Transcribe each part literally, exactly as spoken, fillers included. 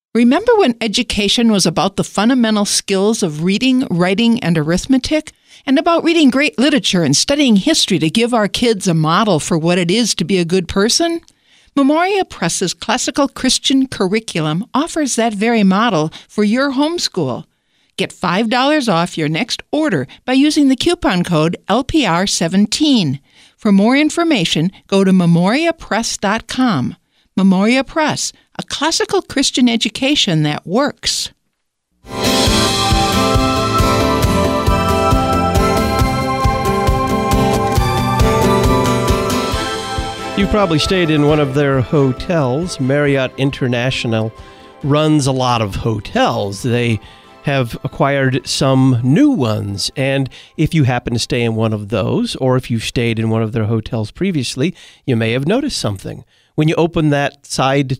Remember when education was about the fundamental skills of reading, writing, and arithmetic? And about reading great literature and studying history to give our kids a model for what it is to be a good person? Memoria Press's classical Christian curriculum offers that very model for your homeschool. Get five dollars off your next order by using the coupon code L P R seventeen. For more information, go to memoria press dot com. Memoria Press, a classical Christian education that works. You probably stayed in one of their hotels. Marriott International runs a lot of hotels. They have acquired some new ones. And if you happen to stay in one of those, or if you've stayed in one of their hotels previously, you may have noticed something. When you open that side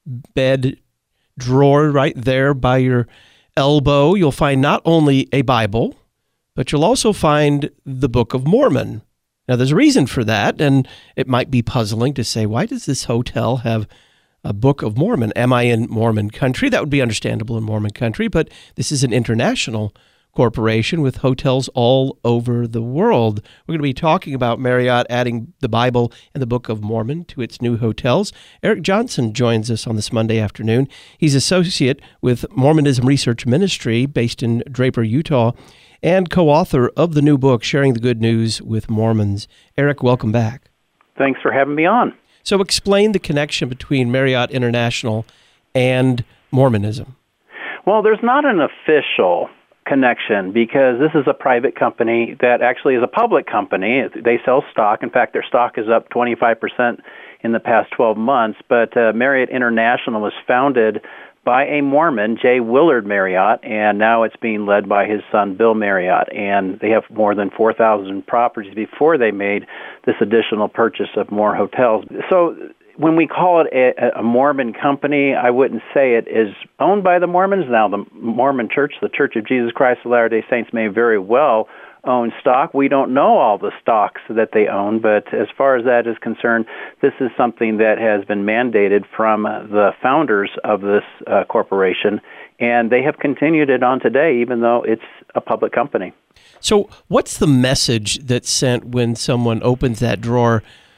bed drawer right there by your elbow, you'll find not only a Bible, but you'll also find the Book of Mormon. Now, there's a reason for that, and it might be puzzling to say, why does this hotel have a Book of Mormon? Am I in Mormon country? That would be understandable in Mormon country, but this is an international corporation with hotels all over the world. We're going to be talking about Marriott adding the Bible and the Book of Mormon to its new hotels. Eric Johnson joins us on this Monday afternoon. He's associate with Mormonism Research Ministry based in Draper, Utah, and co-author of the new book, Sharing the Good News with Mormons. Eric, welcome back. Thanks for having me on. So explain the connection between Marriott International and Mormonism. Well, there's not an official connection because this is a private company that actually is a public company. They sell stock. In fact, their stock is up twenty-five percent in the past twelve months. But uh, Marriott International was founded by a Mormon, J. Willard Marriott, and now it's being led by his son, Bill Marriott. And they have more than four thousand properties before they made this additional purchase of more hotels. So when we call it a, a Mormon company, I wouldn't say it is owned by the Mormons. Now, the Mormon Church, the Church of Jesus Christ of Latter-day Saints, may very well own stock. We don't know all the stocks that they own, but as far as that is concerned, this is something that has been mandated from the founders of this uh, corporation, and they have continued it on today, even though it's a public company. So what's the message that's sent when someone opens that drawer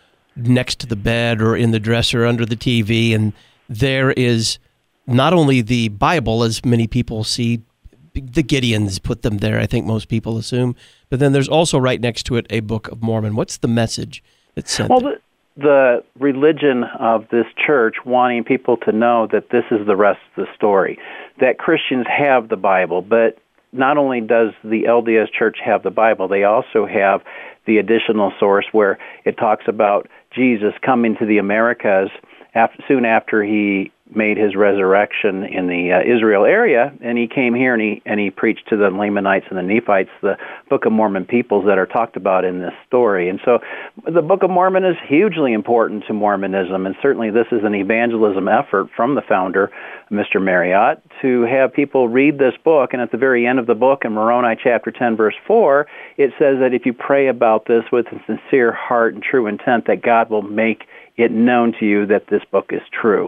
next to the bed or in the dresser under the T V, and there is not only the Bible, as many people see, the Gideons put them there, I think most people assume, but then there's also right next to it a Book of Mormon. What's the message that's sent? Well, the, the religion of this church wanting people to know that this is the rest of the story, that Christians have the Bible, but not only does the L D S Church have the Bible, they also have the additional source where it talks about Jesus coming to the Americas after, soon after he made his resurrection in the uh, Israel area, and he came here and he and he preached to the Lamanites and the Nephites, the Book of Mormon peoples that are talked about in this story. And so the Book of Mormon is hugely important to Mormonism, and certainly this is an evangelism effort from the founder, Mister Marriott, to have people read this book. And at the very end of the book, in Moroni chapter ten, verse four, it says that if you pray about this with a sincere heart and true intent, that God will make it known to you that this book is true.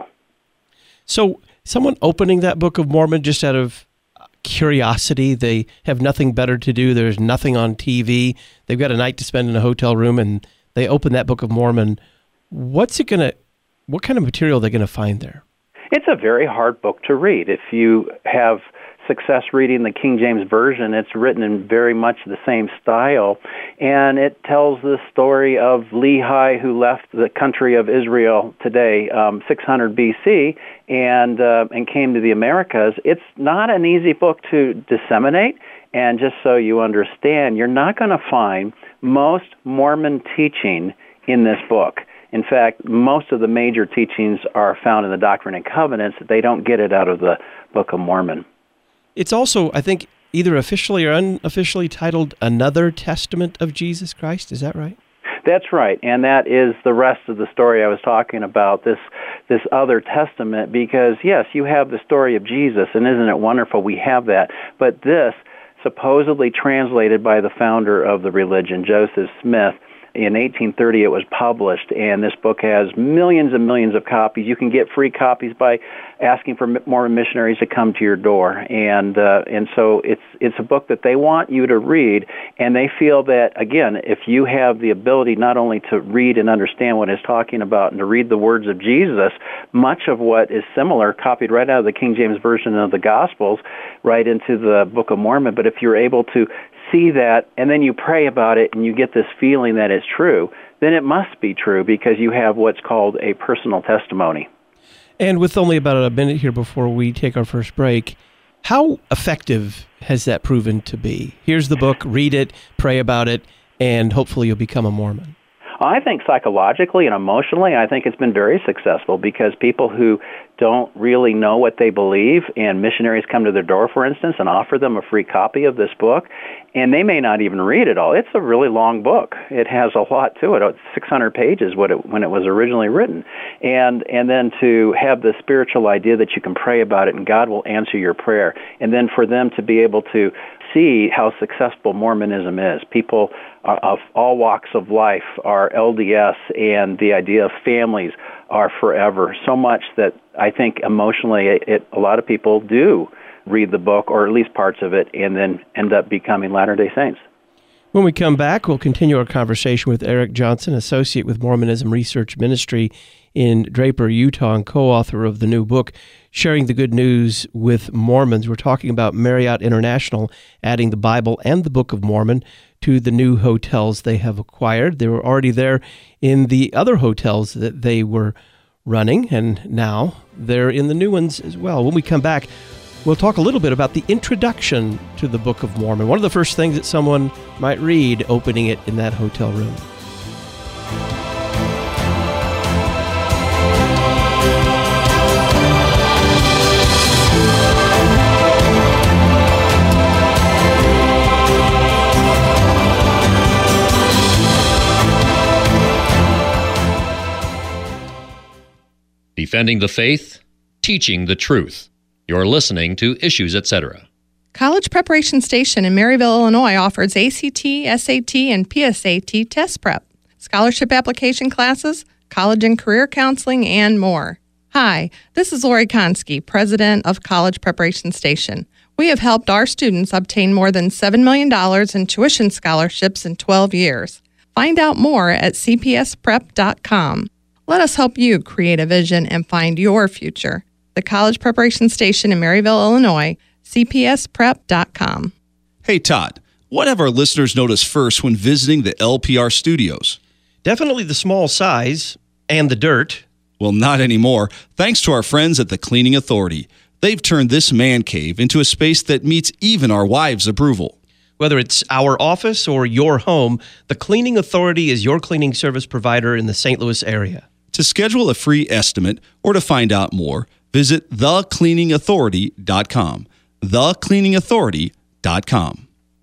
So someone opening that Book of Mormon just out of curiosity, they have nothing better to do, there's nothing on T V, they've got a night to spend in a hotel room, and they open that Book of Mormon, what's it going to, what kind of material are they going to find there? It's a very hard book to read. If you have success reading the King James Version, it's written in very much the same style, and it tells the story of Lehi, who left the country of Israel today, um, six hundred B C, and uh, and came to the Americas. It's not an easy book to disseminate, and just so you understand, you're not going to find most Mormon teaching in this book. In fact, most of the major teachings are found in the Doctrine and Covenants. They don't get it out of the Book of Mormon. It's also, I think, either officially or unofficially titled Another Testament of Jesus Christ. Is that right? That's right, and that is the rest of the story I was talking about, this this other testament, because, yes, you have the story of Jesus, and isn't it wonderful we have that, but this, supposedly translated by the founder of the religion, Joseph Smith, in eighteen thirty it was published, and this book has millions and millions of copies. You can get free copies by asking for Mormon missionaries to come to your door, and uh, and so it's it's a book that they want you to read, and they feel that, again, if you have the ability not only to read and understand what it's talking about and to read the words of Jesus, much of what is similar, copied right out of the King James Version of the Gospels, right into the Book of Mormon, but if you're able to see that, and then you pray about it, and you get this feeling that it's true, then it must be true because you have what's called a personal testimony. And with only about a minute here before we take our first break, how effective has that proven to be? Here's the book, read it, pray about it, and hopefully you'll become a Mormon. I think psychologically and emotionally, I think it's been very successful because people who don't really know what they believe, and missionaries come to their door, for instance, and offer them a free copy of this book, and they may not even read it all. It's a really long book. It has a lot to it. It's six hundred pages what it, when it was originally written. And and then to have the spiritual idea that you can pray about it and God will answer your prayer. And then for them to be able to see how successful Mormonism is. People of all walks of life are L D S, and the idea of families are forever. So much that I think emotionally it, it, a lot of people do read the book, or at least parts of it, and then end up becoming Latter-day Saints. When we come back, we'll continue our conversation with Eric Johnson, associate with Mormonism Research Ministry in Draper, Utah, and co-author of the new book, Sharing the Good News with Mormons. We're talking about Marriott International adding the Bible and the Book of Mormon to the new hotels they have acquired. They were already there in the other hotels that they were running, and now they're in the new ones as well. When we come back, we'll talk a little bit about the introduction to the Book of Mormon, one of the first things that someone might read opening it in that hotel room. Defending the faith, teaching the truth. You're listening to Issues, et cetera. College Preparation Station in Maryville, Illinois offers A C T, S A T, and P S A T test prep, scholarship application classes, college and career counseling, and more. Hi, this is Lori Konski, president of College Preparation Station. We have helped our students obtain more than seven million dollars in tuition scholarships in twelve years. Find out more at c p s prep dot com. Let us help you create a vision and find your future. The College Preparation Station in Maryville, Illinois, c p s prep dot com. Hey, Todd, what have our listeners noticed first when visiting the L P R studios? Definitely the small size and the dirt. Well, not anymore, thanks to our friends at the Cleaning Authority. They've turned this man cave into a space that meets even our wives' approval. Whether it's our office or your home, the Cleaning Authority is your cleaning service provider in the Saint Louis area. To schedule a free estimate or to find out more, visit the cleaning authority dot com. the cleaning authority dot com.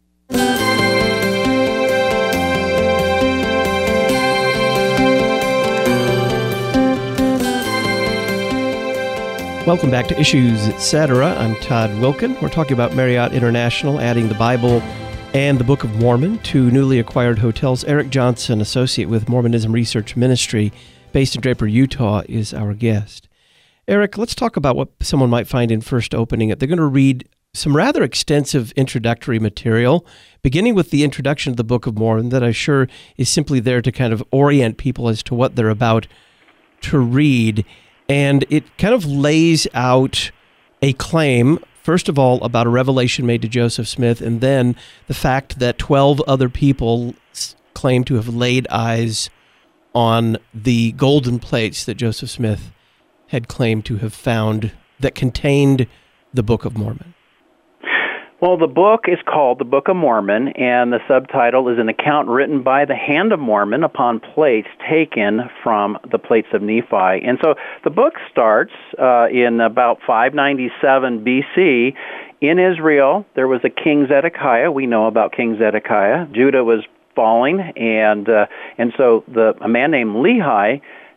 Welcome back to Issues, et cetera. I'm Todd Wilken. We're talking about Marriott International adding the Bible and the Book of Mormon to newly acquired hotels. Eric Johnson, associate with Mormonism Research Ministry, based in Draper, Utah, is our guest. Eric, let's talk about what someone might find in first opening it. They're going to read some rather extensive introductory material, beginning with the introduction to the Book of Mormon that I'm sure is simply there to kind of orient people as to what they're about to read. And it kind of lays out a claim, first of all, about a revelation made to Joseph Smith, and then the fact that twelve other people claim to have laid eyes on the golden plates that Joseph Smith had claimed to have found that contained the Book of Mormon. Well, the book is called The Book of Mormon, and the subtitle is an account written by the hand of Mormon upon plates taken from the plates of Nephi. And so the book starts uh, in about five ninety-seven B C. In Israel, there was a King Zedekiah. We know about King Zedekiah. Judah was falling, and uh, and so the a man named Lehi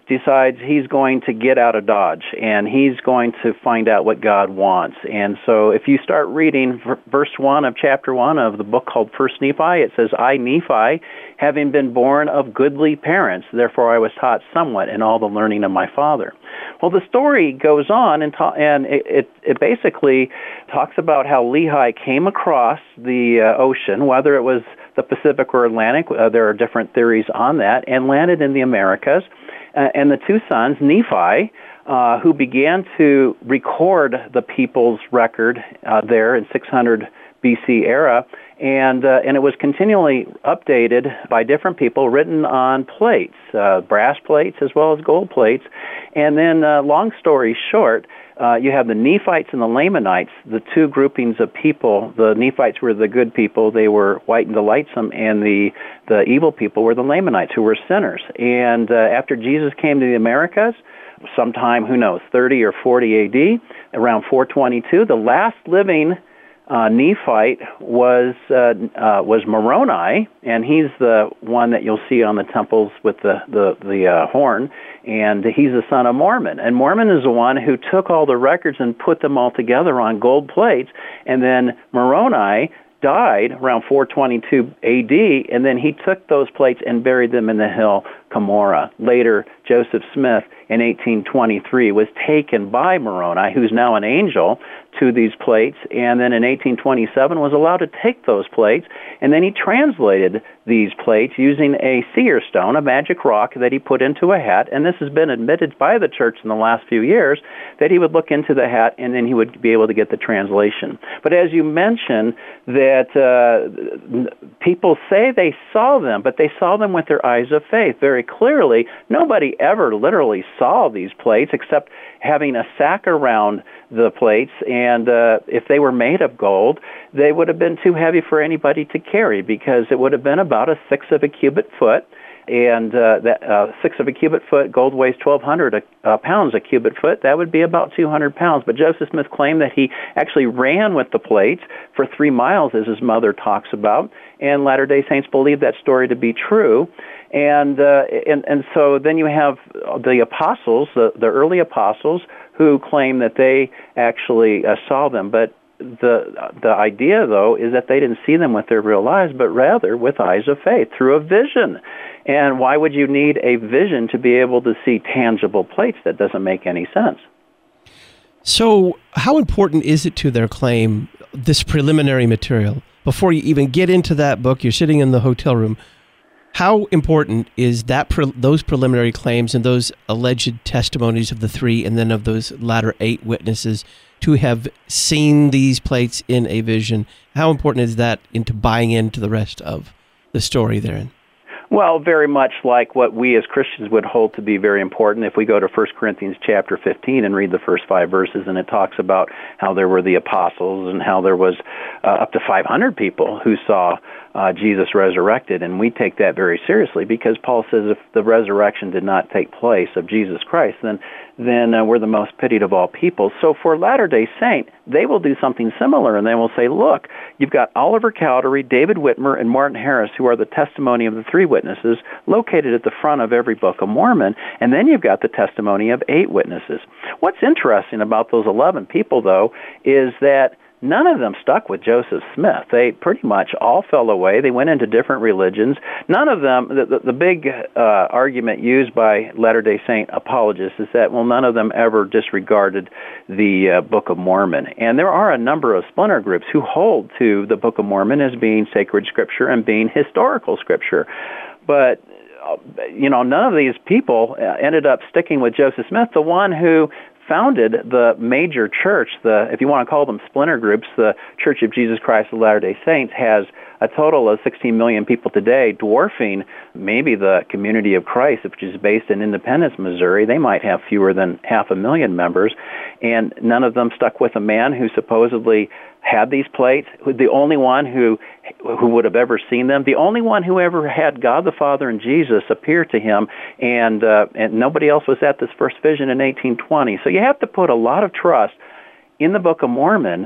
decides he's going to get out of Dodge, and he's going to find out what God wants. And so if you start reading verse one of chapter one of the book called First Nephi, it says, I, Nephi, having been born of goodly parents, therefore I was taught somewhat in all the learning of my father. Well, the story goes on, and, ta- and it, it, it basically talks about how Lehi came across the uh, ocean, whether it was the Pacific or Atlantic, uh, there are different theories on that, and landed in the Americas. Uh, and the two sons, Nephi, uh, who began to record the people's record uh, there in six hundred B C era, and uh, and it was continually updated by different people, written on plates, uh, brass plates as well as gold plates. And then, uh, long story short, uh, you have the Nephites and the Lamanites, the two groupings of people. The Nephites were the good people; they were white and delightsome, and the the evil people were the Lamanites, who were sinners. And uh, after Jesus came to the Americas, sometime, who knows, thirty or forty A D, around four twenty-two, the last living Uh, Nephite was uh, uh, was Moroni, and he's the one that you'll see on the temples with the the, the uh, horn, and he's the son of Mormon. And Mormon is the one who took all the records and put them all together on gold plates, and then Moroni died around four twenty-two A D, and then he took those plates and buried them in the hill Cumorah. Later, Joseph Smith in eighteen twenty-three was taken by Moroni, who's now an angel, to these plates, and then in eighteen twenty-seven was allowed to take those plates, and then he translated these plates using a seer stone, a magic rock that he put into a hat, and this has been admitted by the church in the last few years, that he would look into the hat and then he would be able to get the translation. But as you mentioned, that uh, people say they saw them, but they saw them with their eyes of faith very clearly. Nobody ever literally saw these plates except having a sack around the plates, and uh, if they were made of gold, they would have been too heavy for anybody to carry, because it would have been about a sixth of a cubit foot, and uh, that uh, sixth of a cubit foot, gold weighs twelve hundred uh, pounds a cubit foot. That would be about two hundred pounds. But Joseph Smith claimed that he actually ran with the plates for three miles, as his mother talks about, and Latter-day Saints believe that story to be true. And uh, and and so then you have the apostles, the, the early apostles, who claim that they actually uh, saw them. But the the idea, though, is that they didn't see them with their real eyes, but rather with eyes of faith, through a vision. And why would you need a vision to be able to see tangible plates? That doesn't make any sense. So how important is it to their claim, this preliminary material? Before you even get into that book, you're sitting in the hotel room. How important is that pre- those preliminary claims and those alleged testimonies of the three and then of those latter eight witnesses to have seen these plates in a vision? How important is that into buying into the rest of the story therein? Well, very much like what we as Christians would hold to be very important. If we go to First Corinthians chapter fifteen and read the first five verses, and it talks about how there were the apostles and how there was uh, up to five hundred people who saw uh, Jesus resurrected, and we take that very seriously, because Paul says if the resurrection did not take place of Jesus Christ, then then uh, we're the most pitied of all people. So for Latter-day Saint, they will do something similar, and they will say, look, you've got Oliver Cowdery, David Whitmer, and Martin Harris, who are the testimony of the three witnesses, located at the front of every Book of Mormon, and then you've got the testimony of eight witnesses. What's interesting about those eleven people, though, is that none of them stuck with Joseph Smith. They pretty much all fell away. They went into different religions. None of them, the, the, the big uh, argument used by Latter-day Saint apologists is that, well, none of them ever disregarded the uh, Book of Mormon. And there are a number of splinter groups who hold to the Book of Mormon as being sacred scripture and being historical scripture. But you know, none of these people ended up sticking with Joseph Smith, the one who founded the major church. The, if you want to call them splinter groups, the Church of Jesus Christ of Latter-day Saints has a total of sixteen million people today, dwarfing maybe the Community of Christ, which is based in Independence, Missouri. They might have fewer than half a million members, and none of them stuck with a man who supposedly had these plates, the only one who who would have ever seen them, the only one who ever had God the Father and Jesus appear to him, and uh, and nobody else was at this first vision in eighteen twenty. So you have to put a lot of trust in the Book of Mormon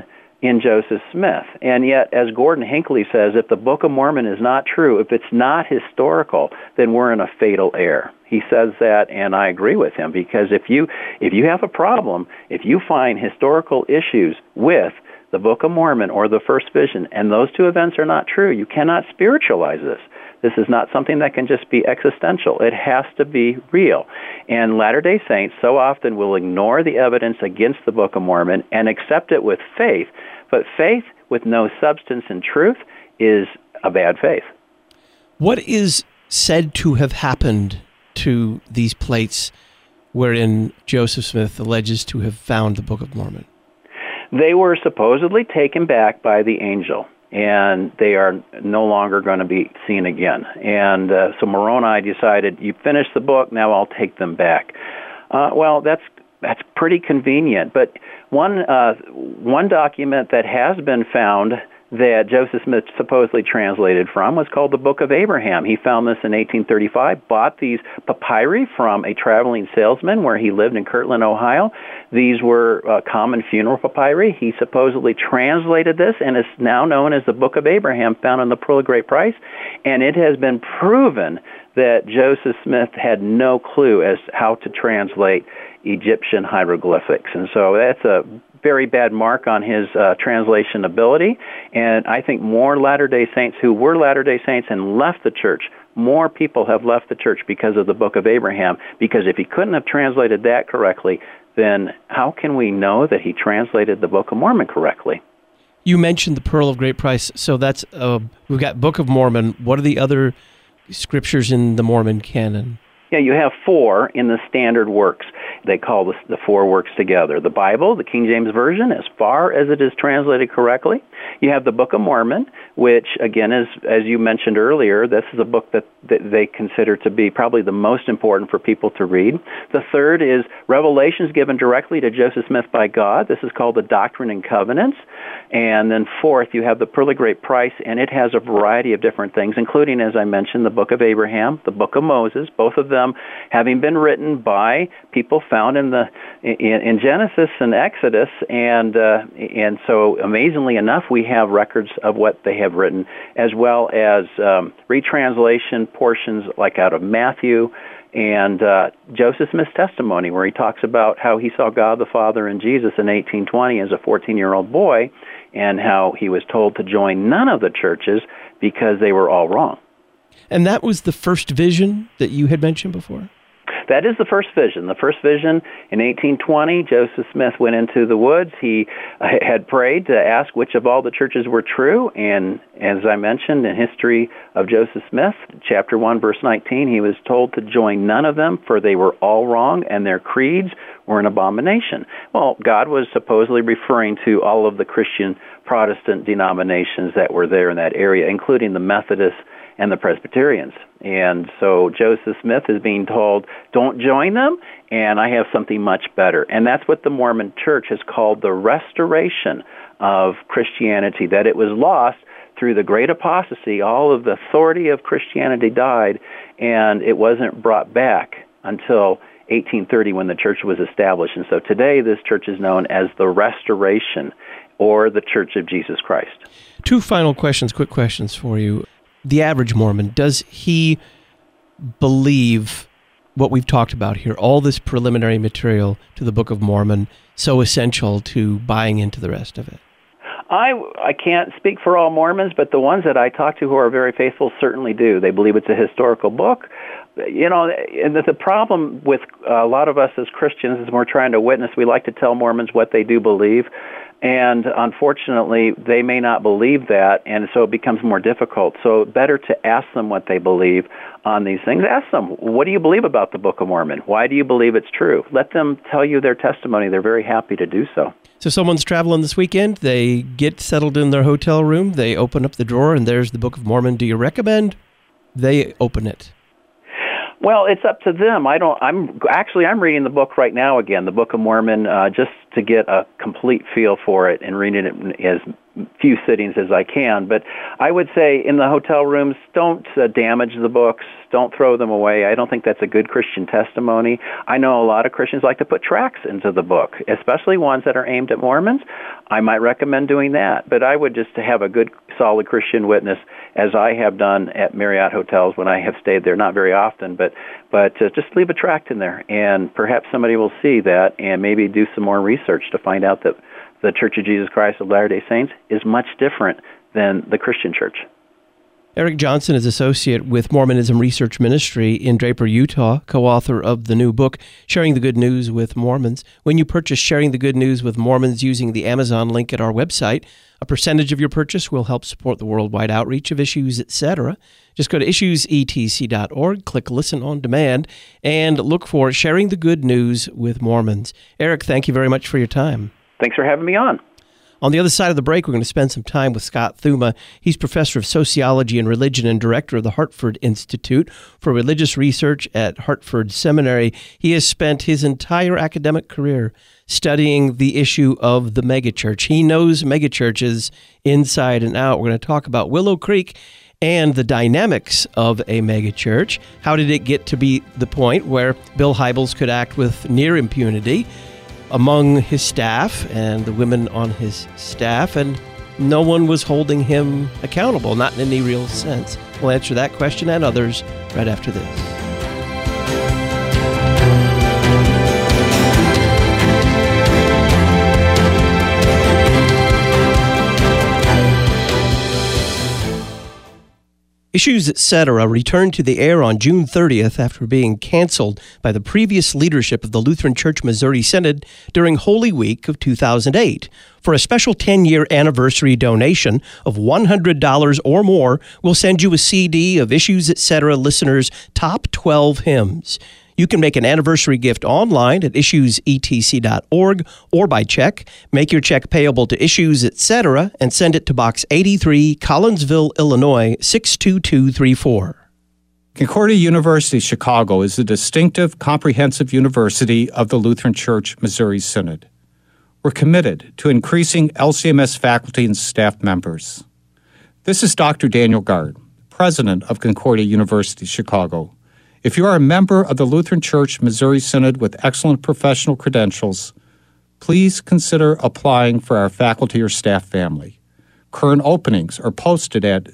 in Joseph Smith. And yet, as Gordon Hinckley says, if the Book of Mormon is not true, if it's not historical, then we're in a fatal error. He says that, and I agree with him, because if you if you have a problem, if you find historical issues with the Book of Mormon or the First Vision, and those two events are not true, you cannot spiritualize this. This is not something that can just be existential. It has to be real. And Latter-day Saints so often will ignore the evidence against the Book of Mormon and accept it with faith. But faith with no substance and truth is a bad faith. What is said to have happened to these plates wherein Joseph Smith alleges to have found the Book of Mormon? They were supposedly taken back by the angel, and they are no longer going to be seen again. And uh, so Moroni decided, you finished the book, now I'll take them back. Uh, well, that's that's pretty convenient. But one uh, one document that has been found that Joseph Smith supposedly translated from was called the Book of Abraham. He found this in eighteen thirty-five, bought these papyri from a traveling salesman where he lived in Kirtland, Ohio. These were uh, common funeral papyri. He supposedly translated this, and it's now known as the Book of Abraham, found in the Pearl of Great Price. And it has been proven that Joseph Smith had no clue as how to translate Egyptian hieroglyphics. And so that's a very bad mark on his uh, translation ability. And I think more Latter-day Saints who were Latter-day Saints and left the church, more people have left the church because of the Book of Abraham, because if he couldn't have translated that correctly, then how can we know that he translated the Book of Mormon correctly? You mentioned the Pearl of Great Price, so that's uh, we've got Book of Mormon. What are the other scriptures in the Mormon canon? Yeah, you have four in the standard works. They call this the four works together. The Bible, the King James Version, as far as it is translated correctly. You have the Book of Mormon, which, again, is, as you mentioned earlier, this is a book that, that they consider to be probably the most important for people to read. The third is Revelations given directly to Joseph Smith by God. This is called the Doctrine and Covenants. And then fourth, you have the Pearl of Great Price, and it has a variety of different things, including, as I mentioned, the Book of Abraham, the Book of Moses, both of them having been written by people found in the in, in Genesis and Exodus, and uh, and so amazingly enough, we have records of what they have written, as well as um, retranslation portions like out of Matthew and uh, Joseph Smith's testimony, where he talks about how he saw God the Father and Jesus in eighteen twenty as a fourteen-year-old boy, and how he was told to join none of the churches because they were all wrong. And that was the first vision that you had mentioned before? That is the first vision. The first vision in eighteen twenty, Joseph Smith went into the woods. He uh, had prayed to ask which of all the churches were true. And as I mentioned in History of Joseph Smith, chapter one, verse nineteen, he was told to join none of them, for they were all wrong, and their creeds were an abomination. Well, God was supposedly referring to all of the Christian Protestant denominations that were there in that area, including the Methodists and the Presbyterians. And so Joseph Smith is being told, don't join them, and I have something much better. And that's what the Mormon Church has called the restoration of Christianity, that it was lost through the great apostasy. All of the authority of Christianity died, and it wasn't brought back until eighteen thirty when the church was established. And so today this church is known as the Restoration, or the Church of Jesus Christ. Two final questions, quick questions for you. The average Mormon, does he believe what we've talked about here, all this preliminary material to the Book of Mormon, so essential to buying into the rest of it? I, I can't speak for all Mormons, but the ones that I talk to who are very faithful certainly do. They believe it's a historical book. You know, and the, the problem with a lot of us as Christians is we're trying to witness. We like to tell Mormons what they do believe. And unfortunately, they may not believe that, and so it becomes more difficult. So better to ask them what they believe on these things. Ask them, what do you believe about the Book of Mormon? Why do you believe it's true? Let them tell you their testimony. They're very happy to do so. So someone's traveling this weekend, they get settled in their hotel room, they open up the drawer, and there's the Book of Mormon. Do you recommend they open it? Well, it's up to them. I don't. I'm actually I'm reading the book right now again, the Book of Mormon, uh, just to get a complete feel for it and reading it as few sittings as I can. But I would say in the hotel rooms, don't uh, damage the books. Don't throw them away. I don't think that's a good Christian testimony. I know a lot of Christians like to put tracts into the book, especially ones that are aimed at Mormons. I might recommend doing that. But I would just have a good, solid Christian witness, as I have done at Marriott hotels when I have stayed there, not very often, but but uh, just leave a tract in there, and perhaps somebody will see that and maybe do some more research to find out that the Church of Jesus Christ of Latter-day Saints is much different than the Christian church. Eric Johnson is associate with Mormonism Research Ministry in Draper, Utah, co-author of the new book, Sharing the Good News with Mormons. When you purchase Sharing the Good News with Mormons using the Amazon link at our website, a percentage of your purchase will help support the worldwide outreach of Issues, et cetera. Just go to issues e t c dot org, click Listen on Demand, and look for Sharing the Good News with Mormons. Eric, thank you very much for your time. Thanks for having me on. On the other side of the break, we're going to spend some time with Scott Thuma. He's professor of sociology and religion and director of the Hartford Institute for Religious Research at Hartford Seminary. He has spent his entire academic career studying the issue of the megachurch. He knows megachurches inside and out. We're going to talk about Willow Creek and the dynamics of a megachurch. How did it get to be the point where Bill Hybels could act with near impunity among his staff and the women on his staff, and no one was holding him accountable, not in any real sense? We'll answer that question and others right after this. Issues, et cetera returned to the air on June thirtieth after being canceled by the previous leadership of the Lutheran Church Missouri Synod during Holy Week of two thousand eight. For a special ten-year anniversary donation of one hundred dollars or more, we'll send you a C D of Issues, et cetera listeners' top twelve hymns. You can make an anniversary gift online at issues e t c dot org or by check. Make your check payable to Issues, et cetera, and send it to Box eighty-three, Collinsville, Illinois, six two two three four. Concordia University Chicago is the distinctive, comprehensive university of the Lutheran Church Missouri Synod. We're committed to increasing L C M S faculty and staff members. This is Doctor Daniel Gard, president of Concordia University Chicago. If you are a member of the Lutheran Church Missouri Synod with excellent professional credentials, please consider applying for our faculty or staff family. Current openings are posted at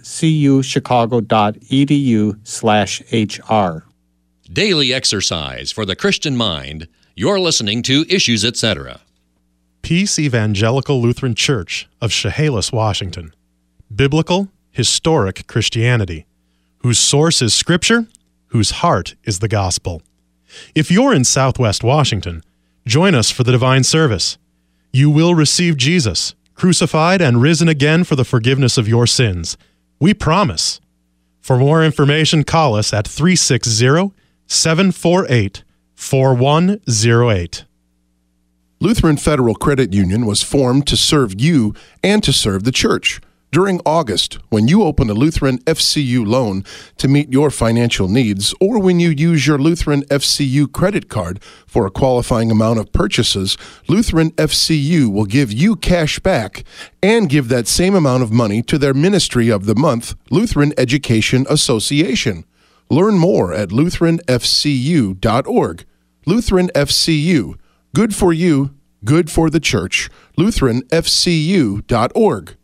cuchicago.edu slash HR. Daily exercise for the Christian mind. You're listening to Issues, et cetera. Peace Evangelical Lutheran Church of Chehalis, Washington. Biblical, historic Christianity, whose source is Scripture, whose heart is the gospel. If you're in Southwest Washington, join us for the divine service. You will receive Jesus, crucified and risen again for the forgiveness of your sins. We promise. For more information, call us at three six zero, seven four eight, four one zero eight. Lutheran Federal Credit Union was formed to serve you and to serve the church. During August, when you open a Lutheran F C U loan to meet your financial needs, or when you use your Lutheran F C U credit card for a qualifying amount of purchases, Lutheran F C U will give you cash back and give that same amount of money to their Ministry of the Month, Lutheran Education Association. Learn more at lutheran f c u dot org. Lutheran F C U. Good for you, good for the church. lutheran f c u dot org.